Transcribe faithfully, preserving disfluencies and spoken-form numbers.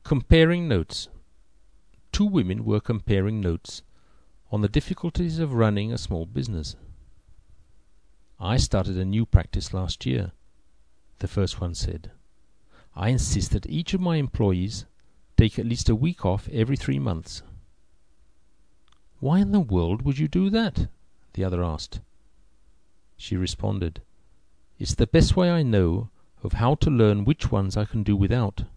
Comparing notes. Two women were comparing notes on the difficulties of running a small business. "I started a new practice last year," the first one said. "I insist that each of my employees take at least a week off every three months." "Why in the world would you do that?" the other asked. She responded, "It's the best way I know of how to learn which ones I can do without."